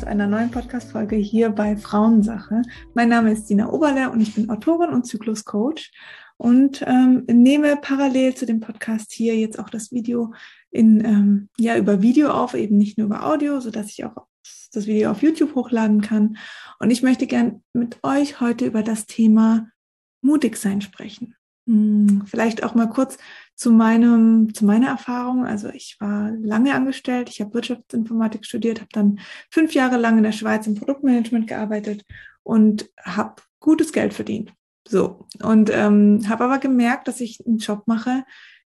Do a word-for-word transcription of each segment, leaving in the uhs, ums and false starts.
zu einer neuen Podcast-Folge hier bei Frauensache. Mein Name ist Dina Oberle und ich bin Autorin und Zyklus-Coach und ähm, nehme parallel zu dem Podcast hier jetzt auch das Video in, ähm, ja, über Video auf, eben nicht nur über Audio, sodass ich auch das Video auf YouTube hochladen kann. Und ich möchte gern mit euch heute über das Thema mutig sein sprechen. Hm, vielleicht auch mal kurz zu meinem, zu meiner Erfahrung. Also ich war lange angestellt, ich habe Wirtschaftsinformatik studiert, habe dann fünf Jahre lang in der Schweiz im Produktmanagement gearbeitet und habe gutes Geld verdient. So, und ähm, habe aber gemerkt, dass ich einen Job mache,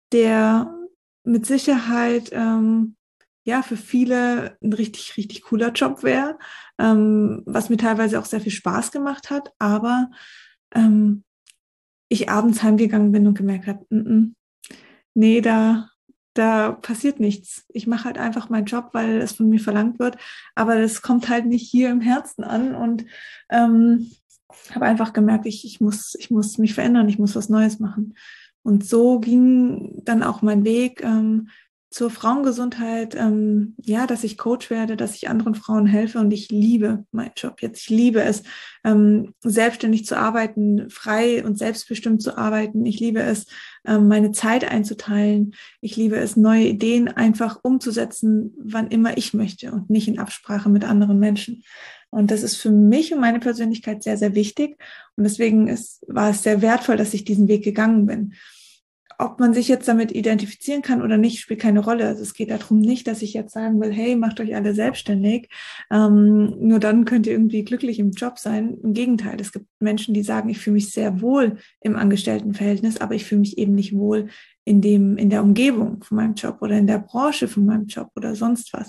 der mit Sicherheit ähm, ja für viele ein richtig, richtig cooler Job wäre, ähm, was mir teilweise auch sehr viel Spaß gemacht hat, aber ähm, ich abends heimgegangen bin und gemerkt habe, n -n, nee, da, da passiert nichts. Ich mache halt einfach meinen Job, weil es von mir verlangt wird, aber das kommt halt nicht hier im Herzen an und ähm, habe einfach gemerkt, ich, ich, muss, ich muss mich verändern, ich muss was Neues machen. Und so ging dann auch mein Weg ähm, zur Frauengesundheit, ähm, ja, dass ich Coach werde, dass ich anderen Frauen helfe und ich liebe meinen Job jetzt. Ich liebe es, ähm, selbstständig zu arbeiten, frei und selbstbestimmt zu arbeiten. Ich liebe es, ähm, meine Zeit einzuteilen. Ich liebe es, neue Ideen einfach umzusetzen, wann immer ich möchte und nicht in Absprache mit anderen Menschen. Und das ist für mich und meine Persönlichkeit sehr, sehr wichtig. Und deswegen ist, war es sehr wertvoll, dass ich diesen Weg gegangen bin. Ob man sich jetzt damit identifizieren kann oder nicht, spielt keine Rolle. Also es geht darum nicht, dass ich jetzt sagen will, hey, macht euch alle selbstständig. Ähm, nur dann könnt ihr irgendwie glücklich im Job sein. Im Gegenteil, es gibt Menschen, die sagen, ich fühle mich sehr wohl im Angestelltenverhältnis, aber ich fühle mich eben nicht wohl in dem, in der Umgebung von meinem Job oder in der Branche von meinem Job oder sonst was.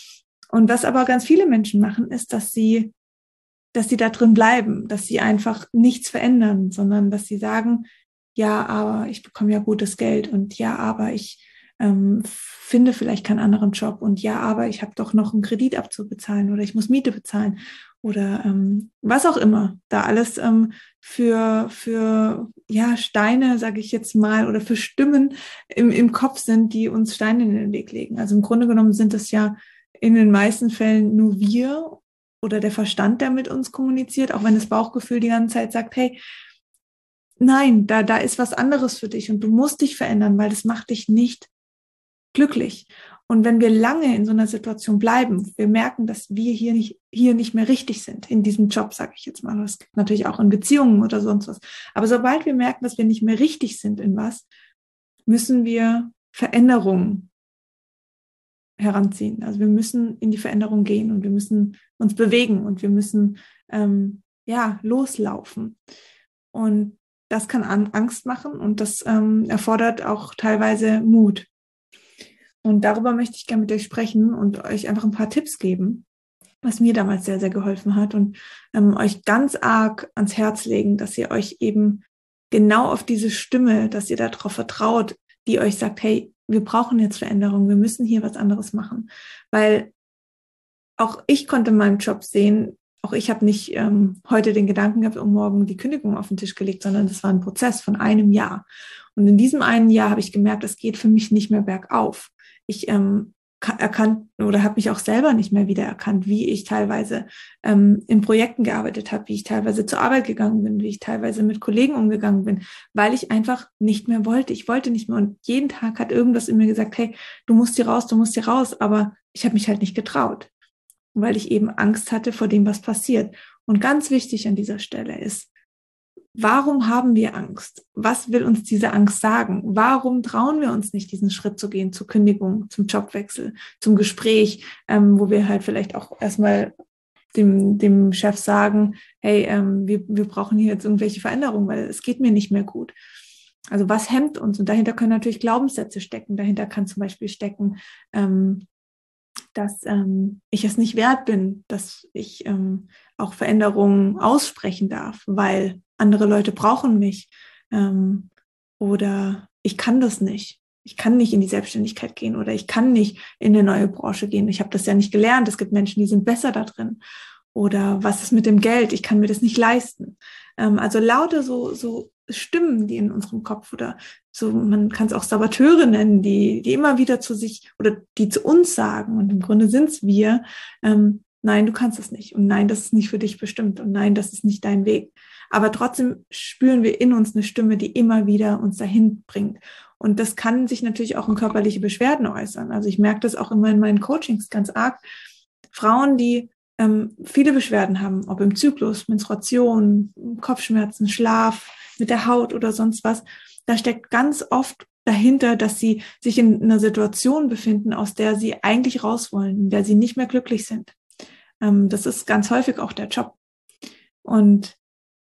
Und was aber ganz viele Menschen machen, ist, dass sie, dass sie da drin bleiben, dass sie einfach nichts verändern, sondern dass sie sagen, ja, aber ich bekomme ja gutes Geld und ja, aber ich ähm, finde vielleicht keinen anderen Job und ja, aber ich habe doch noch einen Kredit abzubezahlen oder ich muss Miete bezahlen oder ähm, was auch immer da alles ähm, für, für ja, Steine, sage ich jetzt mal, oder für Stimmen im, im Kopf sind, die uns Steine in den Weg legen. Also im Grunde genommen sind es ja in den meisten Fällen nur wir oder der Verstand, der mit uns kommuniziert, auch wenn das Bauchgefühl die ganze Zeit sagt, hey, nein, da, da ist was anderes für dich und du musst dich verändern, weil das macht dich nicht glücklich. Und wenn wir lange in so einer Situation bleiben, wir merken, dass wir hier nicht, hier nicht mehr richtig sind, in diesem Job, sage ich jetzt mal, das gibt natürlich auch in Beziehungen oder sonst was. Aber sobald wir merken, dass wir nicht mehr richtig sind in was, müssen wir Veränderungen heranziehen. Also wir müssen in die Veränderung gehen und wir müssen uns bewegen und wir müssen ähm, ja loslaufen. Und das kann Angst machen und das ähm, erfordert auch teilweise Mut. Und darüber möchte ich gerne mit euch sprechen und euch einfach ein paar Tipps geben, was mir damals sehr, sehr geholfen hat und ähm, euch ganz arg ans Herz legen, dass ihr euch eben genau auf diese Stimme, dass ihr darauf vertraut, die euch sagt, hey, wir brauchen jetzt Veränderung, wir müssen hier was anderes machen. Weil auch ich konnte in meinem Job sehen, auch ich habe nicht ähm, heute den Gedanken gehabt, um morgen die Kündigung auf den Tisch gelegt, sondern das war ein Prozess von einem Jahr. Und in diesem einen Jahr habe ich gemerkt, es geht für mich nicht mehr bergauf. Ich ähm, erkannt oder habe mich auch selber nicht mehr wiedererkannt, wie ich teilweise ähm, in Projekten gearbeitet habe, wie ich teilweise zur Arbeit gegangen bin, wie ich teilweise mit Kollegen umgegangen bin, weil ich einfach nicht mehr wollte. Ich wollte nicht mehr und jeden Tag hat irgendwas in mir gesagt, hey, du musst hier raus, du musst hier raus, aber ich habe mich halt nicht getraut, weil ich eben Angst hatte vor dem, was passiert. Und ganz wichtig an dieser Stelle ist, warum haben wir Angst? Was will uns diese Angst sagen? Warum trauen wir uns nicht, diesen Schritt zu gehen, zur Kündigung, zum Jobwechsel, zum Gespräch, ähm, wo wir halt vielleicht auch erstmal dem, dem Chef sagen, hey, ähm, wir, wir brauchen hier jetzt irgendwelche Veränderungen, weil es geht mir nicht mehr gut. Also was hemmt uns? Und dahinter können natürlich Glaubenssätze stecken. Dahinter kann zum Beispiel stecken, ähm, dass ähm, ich es nicht wert bin, dass ich ähm, auch Veränderungen aussprechen darf, weil andere Leute brauchen mich ähm, oder ich kann das nicht. Ich kann nicht in die Selbstständigkeit gehen oder ich kann nicht in eine neue Branche gehen. Ich habe das ja nicht gelernt. Es gibt Menschen, die sind besser da drin. Oder was ist mit dem Geld? Ich kann mir das nicht leisten. Ähm, also lauter so, so Stimmen, die in unserem Kopf oder so, man kann es auch Saboteure nennen, die, die immer wieder zu sich oder die zu uns sagen, und im Grunde sind es wir, ähm, nein, du kannst es nicht und nein, das ist nicht für dich bestimmt und nein, das ist nicht dein Weg. Aber trotzdem spüren wir in uns eine Stimme, die immer wieder uns dahin bringt. Und das kann sich natürlich auch in körperliche Beschwerden äußern. Also ich merke das auch immer in meinen Coachings ganz arg. Frauen, die ähm, viele Beschwerden haben, ob im Zyklus, Menstruation, Kopfschmerzen, Schlaf, mit der Haut oder sonst was, da steckt ganz oft dahinter, dass sie sich in einer Situation befinden, aus der sie eigentlich raus wollen, in der sie nicht mehr glücklich sind. Ähm, das ist ganz häufig auch der Job. Und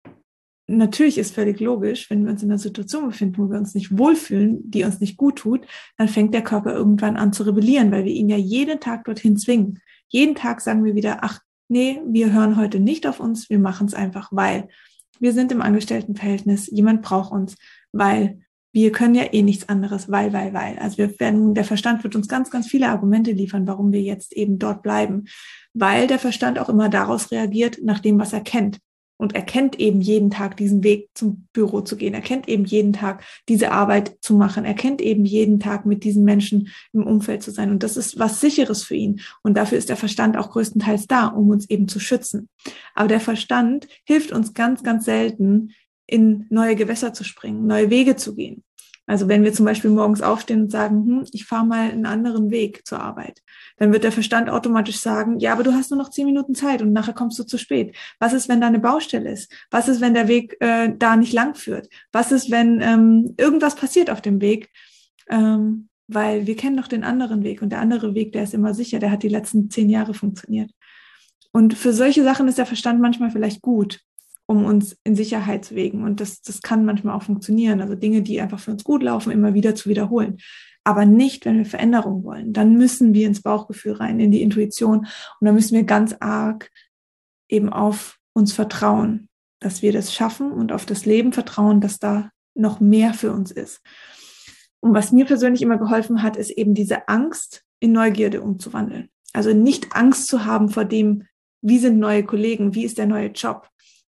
natürlich ist völlig logisch, wenn wir uns in einer Situation befinden, wo wir uns nicht wohlfühlen, die uns nicht gut tut, dann fängt der Körper irgendwann an zu rebellieren, weil wir ihn ja jeden Tag dorthin zwingen. Jeden Tag sagen wir wieder, ach nee, wir hören heute nicht auf uns, wir machen es einfach, weil wir sind im Angestelltenverhältnis, jemand braucht uns, weil wir können ja eh nichts anderes, weil, weil, weil. Also wir werden, der Verstand wird uns ganz, ganz viele Argumente liefern, warum wir jetzt eben dort bleiben, weil der Verstand auch immer daraus reagiert, nach dem, was er kennt. Und er kennt eben jeden Tag diesen Weg zum Büro zu gehen. Er kennt eben jeden Tag diese Arbeit zu machen. Er kennt eben jeden Tag mit diesen Menschen im Umfeld zu sein. Und das ist was Sicheres für ihn. Und dafür ist der Verstand auch größtenteils da, um uns eben zu schützen. Aber der Verstand hilft uns ganz, ganz selten, in neue Gewässer zu springen, neue Wege zu gehen. Also wenn wir zum Beispiel morgens aufstehen und sagen, hm, ich fahre mal einen anderen Weg zur Arbeit, dann wird der Verstand automatisch sagen, ja, aber du hast nur noch zehn Minuten Zeit und nachher kommst du zu spät. Was ist, wenn da eine Baustelle ist? Was ist, wenn der Weg äh, da nicht lang führt? Was ist, wenn ähm, irgendwas passiert auf dem Weg? Ähm, weil wir kennen doch den anderen Weg und der andere Weg, der ist immer sicher, der hat die letzten zehn Jahre funktioniert. Und für solche Sachen ist der Verstand manchmal vielleicht gut, um uns in Sicherheit zu wägen. Und das, das kann manchmal auch funktionieren. Also Dinge, die einfach für uns gut laufen, immer wieder zu wiederholen. Aber nicht, wenn wir Veränderung wollen. Dann müssen wir ins Bauchgefühl rein, in die Intuition. Und dann müssen wir ganz arg eben auf uns vertrauen, dass wir das schaffen und auf das Leben vertrauen, dass da noch mehr für uns ist. Und was mir persönlich immer geholfen hat, ist eben diese Angst in Neugierde umzuwandeln. Also nicht Angst zu haben vor dem, wie sind neue Kollegen, wie ist der neue Job,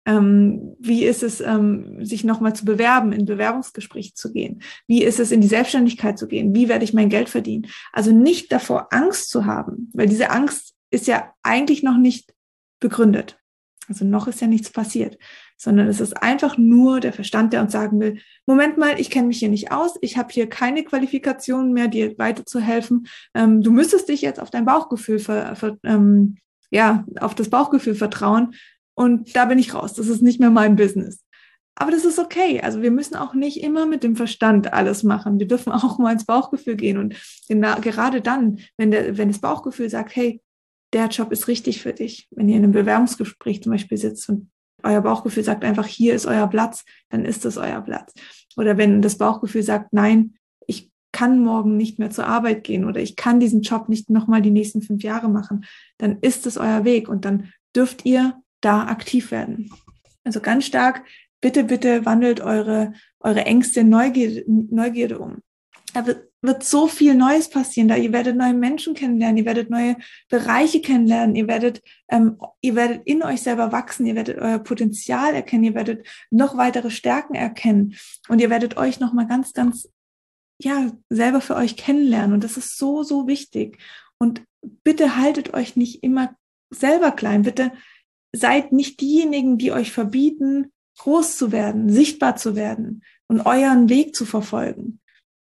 Ähm, wie ist es, ähm, sich nochmal zu bewerben, in Bewerbungsgespräche zu gehen? Wie ist es, in die Selbstständigkeit zu gehen? Wie werde ich mein Geld verdienen? Also nicht davor Angst zu haben, weil diese Angst ist ja eigentlich noch nicht begründet. Also noch ist ja nichts passiert, sondern es ist einfach nur der Verstand, der uns sagen will, Moment mal, ich kenne mich hier nicht aus, ich habe hier keine Qualifikationen mehr, dir weiterzuhelfen. Ähm, du müsstest dich jetzt auf dein Bauchgefühl, ver, ver, ähm, ja, auf das Bauchgefühl vertrauen. Und da bin ich raus. Das ist nicht mehr mein Business. Aber das ist okay. Also wir müssen auch nicht immer mit dem Verstand alles machen. Wir dürfen auch mal ins Bauchgefühl gehen. Und gerade dann, wenn, der, wenn das Bauchgefühl sagt, hey, der Job ist richtig für dich. Wenn ihr in einem Bewerbungsgespräch zum Beispiel sitzt und euer Bauchgefühl sagt einfach, hier ist euer Platz, dann ist das euer Platz. Oder wenn das Bauchgefühl sagt, nein, ich kann morgen nicht mehr zur Arbeit gehen oder ich kann diesen Job nicht nochmal die nächsten fünf Jahre machen, dann ist es euer Weg. Und dann dürft ihr da aktiv werden. Also ganz stark, bitte, bitte wandelt eure, eure Ängste in Neugierde, Neugierde um. Da wird, wird so viel Neues passieren, da ihr werdet neue Menschen kennenlernen, ihr werdet neue Bereiche kennenlernen, ihr werdet, ähm, ihr werdet in euch selber wachsen, ihr werdet euer Potenzial erkennen, ihr werdet noch weitere Stärken erkennen und ihr werdet euch nochmal ganz, ganz, ja, selber für euch kennenlernen und das ist so, so wichtig. Und bitte haltet euch nicht immer selber klein, bitte seid nicht diejenigen, die euch verbieten, groß zu werden, sichtbar zu werden und euren Weg zu verfolgen.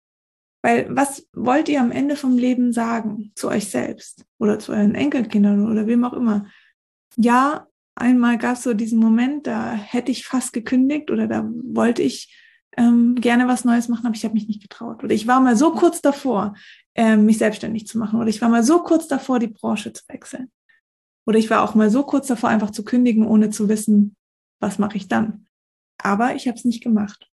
Weil was wollt ihr am Ende vom Leben sagen zu euch selbst oder zu euren Enkelkindern oder wem auch immer? Ja, einmal gab es so diesen Moment, da hätte ich fast gekündigt oder da wollte ich ähm, gerne was Neues machen, aber ich habe mich nicht getraut. Oder ich war mal so kurz davor, ähm, mich selbstständig zu machen. Oder ich war mal so kurz davor, die Branche zu wechseln. Oder ich war auch mal so kurz davor, einfach zu kündigen, ohne zu wissen, was mache ich dann. Aber ich habe es nicht gemacht.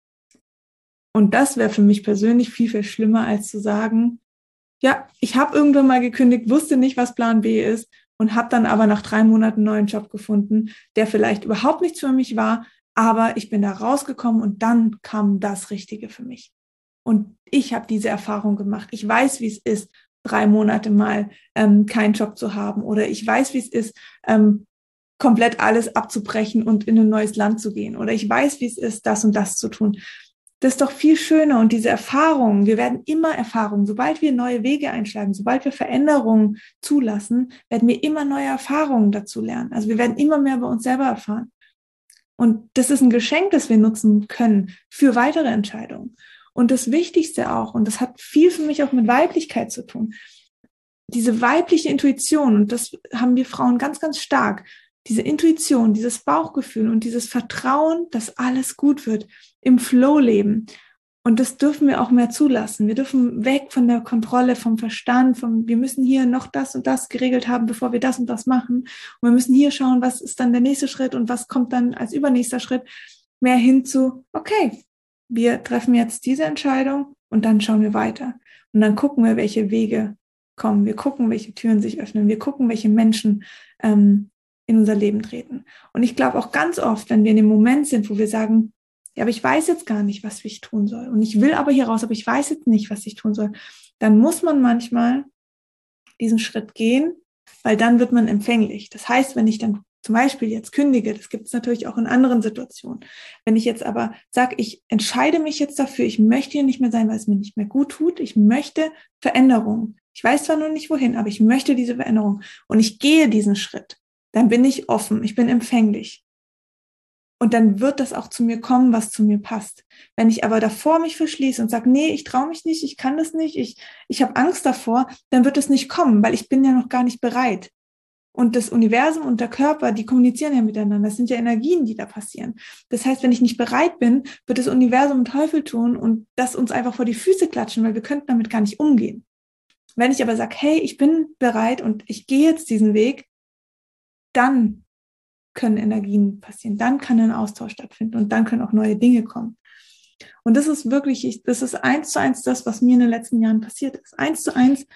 Und das wäre für mich persönlich viel, viel schlimmer, als zu sagen, ja, ich habe irgendwann mal gekündigt, wusste nicht, was Plan B ist und habe dann aber nach drei Monaten einen neuen Job gefunden, der vielleicht überhaupt nichts für mich war, aber ich bin da rausgekommen und dann kam das Richtige für mich. Und ich habe diese Erfahrung gemacht. Ich weiß, wie es ist, drei Monate mal ähm, keinen Job zu haben. Oder ich weiß, wie es ist, ähm, komplett alles abzubrechen und in ein neues Land zu gehen. Oder ich weiß, wie es ist, das und das zu tun. Das ist doch viel schöner und diese Erfahrungen, wir werden immer Erfahrungen, sobald wir neue Wege einschlagen, sobald wir Veränderungen zulassen, werden wir immer neue Erfahrungen dazu lernen. Also wir werden immer mehr über uns selber erfahren. Und das ist ein Geschenk, das wir nutzen können für weitere Entscheidungen. Und das Wichtigste auch, und das hat viel für mich auch mit Weiblichkeit zu tun, diese weibliche Intuition, und das haben wir Frauen ganz, ganz stark, diese Intuition, dieses Bauchgefühl und dieses Vertrauen, dass alles gut wird, im Flow leben. Und das dürfen wir auch mehr zulassen. Wir dürfen weg von der Kontrolle, vom Verstand, vom, wir müssen hier noch das und das geregelt haben, bevor wir das und das machen. Und wir müssen hier schauen, was ist dann der nächste Schritt und was kommt dann als übernächster Schritt, mehr hin zu, okay, wir treffen jetzt diese Entscheidung und dann schauen wir weiter. Und dann gucken wir, welche Wege kommen. Wir gucken, welche Türen sich öffnen. Wir gucken, welche Menschen ähm, in unser Leben treten. Und ich glaube auch ganz oft, wenn wir in dem Moment sind, wo wir sagen, ja, aber ich weiß jetzt gar nicht, was ich tun soll. Und ich will aber hier raus, aber ich weiß jetzt nicht, was ich tun soll. Dann muss man manchmal diesen Schritt gehen, weil dann wird man empfänglich. Das heißt, wenn ich dann zum Beispiel jetzt kündige, das gibt es natürlich auch in anderen Situationen. Wenn ich jetzt aber sage, ich entscheide mich jetzt dafür, ich möchte hier nicht mehr sein, weil es mir nicht mehr gut tut. Ich möchte Veränderung. Ich weiß zwar noch nicht wohin, aber ich möchte diese Veränderung. Und ich gehe diesen Schritt. Dann bin ich offen, ich bin empfänglich. Und dann wird das auch zu mir kommen, was zu mir passt. Wenn ich aber davor mich verschließe und sage, nee, ich traue mich nicht, ich kann das nicht, ich, ich habe Angst davor, dann wird es nicht kommen, weil ich bin ja noch gar nicht bereit. Und das Universum und der Körper, die kommunizieren ja miteinander. Das sind ja Energien, die da passieren. Das heißt, wenn ich nicht bereit bin, wird das Universum einen Teufel tun und das uns einfach vor die Füße klatschen, weil wir könnten damit gar nicht umgehen. Wenn ich aber sage, hey, ich bin bereit und ich gehe jetzt diesen Weg, dann können Energien passieren, dann kann ein Austausch stattfinden und dann können auch neue Dinge kommen. Und das ist wirklich, ich, das ist eins zu eins das, was mir in den letzten Jahren passiert ist. Eins zu eins,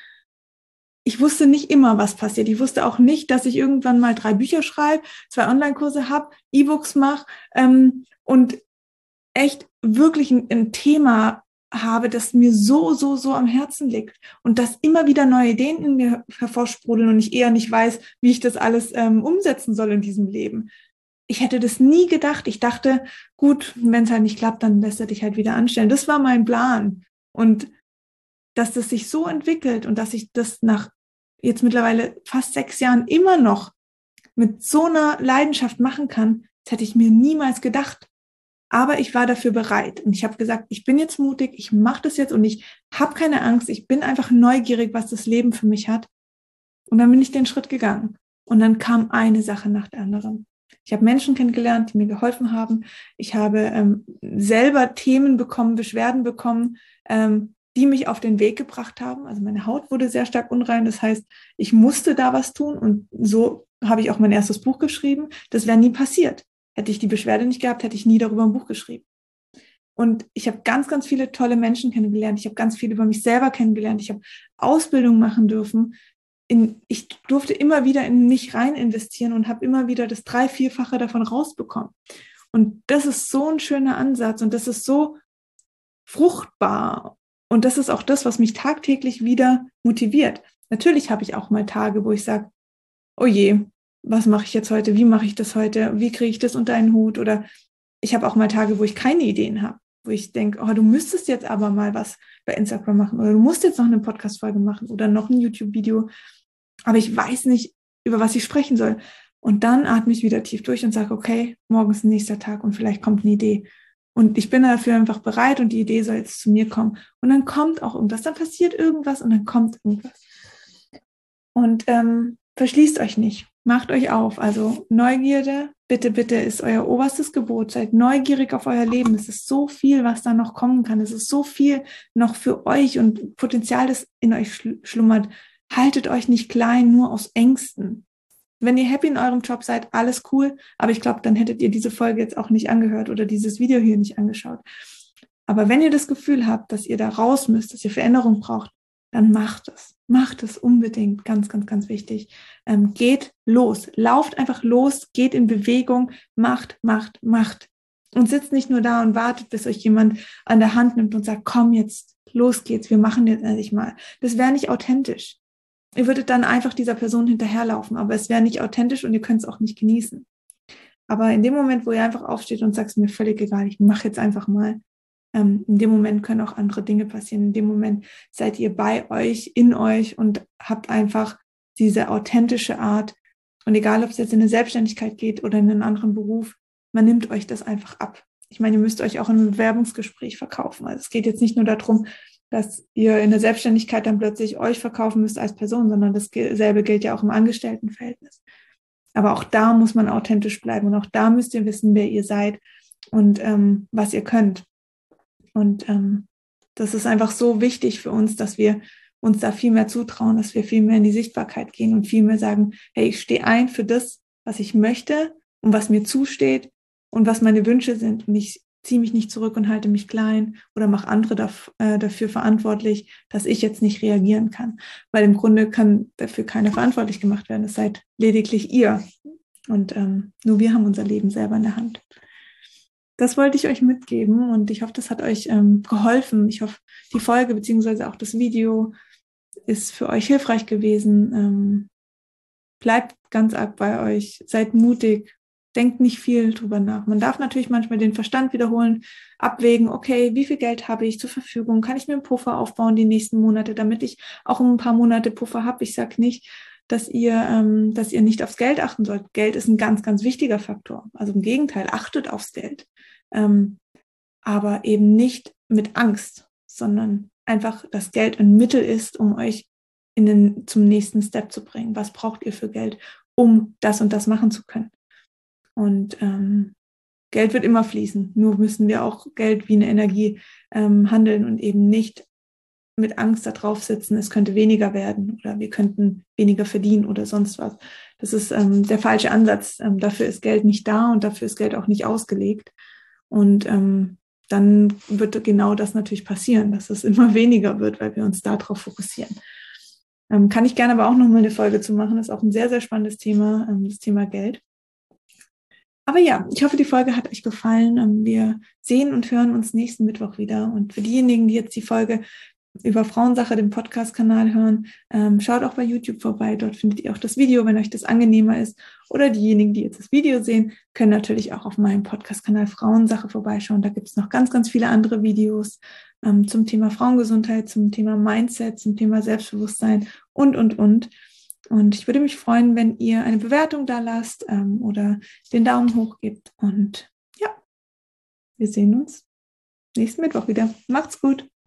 ich wusste nicht immer, was passiert. Ich wusste auch nicht, dass ich irgendwann mal drei Bücher schreibe, zwei Online-Kurse habe, E-Books mache ähm, und echt wirklich ein, ein Thema habe, das mir so, so, so am Herzen liegt und dass immer wieder neue Ideen in mir hervorsprudeln und ich eher nicht weiß, wie ich das alles ähm, umsetzen soll in diesem Leben. Ich hätte das nie gedacht. Ich dachte, gut, wenn es halt nicht klappt, dann lässt er dich halt wieder anstellen. Das war mein Plan. Und dass das sich so entwickelt und dass ich das nach jetzt mittlerweile fast sechs Jahren immer noch mit so einer Leidenschaft machen kann, das hätte ich mir niemals gedacht. Aber ich war dafür bereit und ich habe gesagt, ich bin jetzt mutig, ich mache das jetzt und ich habe keine Angst, ich bin einfach neugierig, was das Leben für mich hat. Und dann bin ich den Schritt gegangen und dann kam eine Sache nach der anderen. Ich habe Menschen kennengelernt, die mir geholfen haben. Ich habe ähm, selber Themen bekommen, Beschwerden bekommen, ähm, die mich auf den Weg gebracht haben. Also meine Haut wurde sehr stark unrein, das heißt, ich musste da was tun und so habe ich auch mein erstes Buch geschrieben. Das wäre nie passiert. Hätte ich die Beschwerde nicht gehabt, hätte ich nie darüber ein Buch geschrieben. Und ich habe ganz, ganz viele tolle Menschen kennengelernt. Ich habe ganz viel über mich selber kennengelernt. Ich habe Ausbildung machen dürfen. In, ich durfte immer wieder in mich rein investieren und habe immer wieder das drei-, vierfache davon rausbekommen. Und das ist so ein schöner Ansatz und das ist so fruchtbar. Und das ist auch das, was mich tagtäglich wieder motiviert. Natürlich habe ich auch mal Tage, wo ich sage, oh je, was mache ich jetzt heute, wie mache ich das heute, wie kriege ich das unter einen Hut oder ich habe auch mal Tage, wo ich keine Ideen habe, wo ich denke, oh, du müsstest jetzt aber mal was bei Instagram machen oder du musst jetzt noch eine Podcast-Folge machen oder noch ein YouTube-Video, aber ich weiß nicht, über was ich sprechen soll. Und dann atme ich wieder tief durch und sage, okay, morgen ist der nächste Tag und vielleicht kommt eine Idee. Und ich bin dafür einfach bereit und die Idee soll jetzt zu mir kommen. Und dann kommt auch irgendwas, dann passiert irgendwas und dann kommt irgendwas. Und ähm, verschließt euch nicht. Macht euch auf. Also Neugierde, bitte, bitte, ist euer oberstes Gebot. Seid neugierig auf euer Leben. Es ist so viel, was da noch kommen kann. Es ist so viel noch für euch und Potenzial, das in euch schlummert. Haltet euch nicht klein, nur aus Ängsten. Wenn ihr happy in eurem Job seid, alles cool. Aber ich glaube, dann hättet ihr diese Folge jetzt auch nicht angehört oder dieses Video hier nicht angeschaut. Aber wenn ihr das Gefühl habt, dass ihr da raus müsst, dass ihr Veränderung braucht, dann macht es. Macht es unbedingt. Ganz, ganz, ganz wichtig. Ähm, geht los. Lauft einfach los. Geht in Bewegung. Macht, macht, macht. Und sitzt nicht nur da und wartet, bis euch jemand an der Hand nimmt und sagt, komm jetzt, los geht's. Wir machen jetzt endlich mal. Das wäre nicht authentisch. Ihr würdet dann einfach dieser Person hinterherlaufen, aber es wäre nicht authentisch und ihr könnt es auch nicht genießen. Aber in dem Moment, wo ihr einfach aufsteht und sagt, mir völlig egal, ich mache jetzt einfach mal, ähm, in dem Moment können auch andere Dinge passieren. In dem Moment seid ihr bei euch, in euch und habt einfach diese authentische Art. Und egal, ob es jetzt in eine Selbstständigkeit geht oder in einen anderen Beruf, man nimmt euch das einfach ab. Ich meine, ihr müsst euch auch in einem Bewerbungsgespräch verkaufen. Also es geht jetzt nicht nur darum, dass ihr in der Selbstständigkeit dann plötzlich euch verkaufen müsst als Person, sondern dasselbe gilt ja auch im Angestelltenverhältnis. Aber auch da muss man authentisch bleiben und auch da müsst ihr wissen, wer ihr seid und ähm, was ihr könnt. Und ähm, das ist einfach so wichtig für uns, dass wir uns da viel mehr zutrauen, dass wir viel mehr in die Sichtbarkeit gehen und viel mehr sagen, hey, ich stehe ein für das, was ich möchte und was mir zusteht und was meine Wünsche sind. Und ich ziehe mich nicht zurück und halte mich klein oder mache andere daf- äh, dafür verantwortlich, dass ich jetzt nicht reagieren kann. Weil im Grunde kann dafür keiner verantwortlich gemacht werden. Es seid lediglich ihr. Und ähm, nur wir haben unser Leben selber in der Hand. Das wollte ich euch mitgeben und ich hoffe, das hat euch ähm, geholfen. Ich hoffe, die Folge beziehungsweise auch das Video ist für euch hilfreich gewesen. Ähm, bleibt ganz arg bei euch, seid mutig, denkt nicht viel drüber nach. Man darf natürlich manchmal den Verstand wiederholen, abwägen, okay, wie viel Geld habe ich zur Verfügung? Kann ich mir einen Puffer aufbauen die nächsten Monate, damit ich auch ein paar Monate Puffer habe? Ich sage nicht, dass ihr, ähm, dass ihr nicht aufs Geld achten sollt. Geld ist ein ganz, ganz wichtiger Faktor. Also im Gegenteil, achtet aufs Geld. Ähm, aber eben nicht mit Angst, sondern einfach das Geld ein Mittel ist, um euch in den, zum nächsten Step zu bringen. Was braucht ihr für Geld, um das und das machen zu können? Und ähm, Geld wird immer fließen. Nur müssen wir auch Geld wie eine Energie ähm, handeln und eben nicht mit Angst da drauf sitzen, es könnte weniger werden oder wir könnten weniger verdienen oder sonst was. Das ist ähm, der falsche Ansatz. Ähm, dafür ist Geld nicht da und dafür ist Geld auch nicht ausgelegt. Und ähm, dann wird genau das natürlich passieren, dass es immer weniger wird, weil wir uns darauf fokussieren. Ähm, kann ich gerne aber auch noch mal eine Folge zu machen. Das ist auch ein sehr, sehr spannendes Thema, ähm, das Thema Geld. Aber ja, ich hoffe, die Folge hat euch gefallen. Ähm, wir sehen und hören uns nächsten Mittwoch wieder. Und für diejenigen, die jetzt die Folge über Frauensache, den Podcast-Kanal hören, ähm, schaut auch bei YouTube vorbei. Dort findet ihr auch das Video, wenn euch das angenehmer ist. Oder diejenigen, die jetzt das Video sehen, können natürlich auch auf meinem Podcast-Kanal Frauensache vorbeischauen. Da gibt es noch ganz, ganz viele andere Videos ähm, zum Thema Frauengesundheit, zum Thema Mindset, zum Thema Selbstbewusstsein und, und, und. Und ich würde mich freuen, wenn ihr eine Bewertung da lasst ähm, oder den Daumen hoch gebt. Und ja, wir sehen uns nächsten Mittwoch wieder. Macht's gut.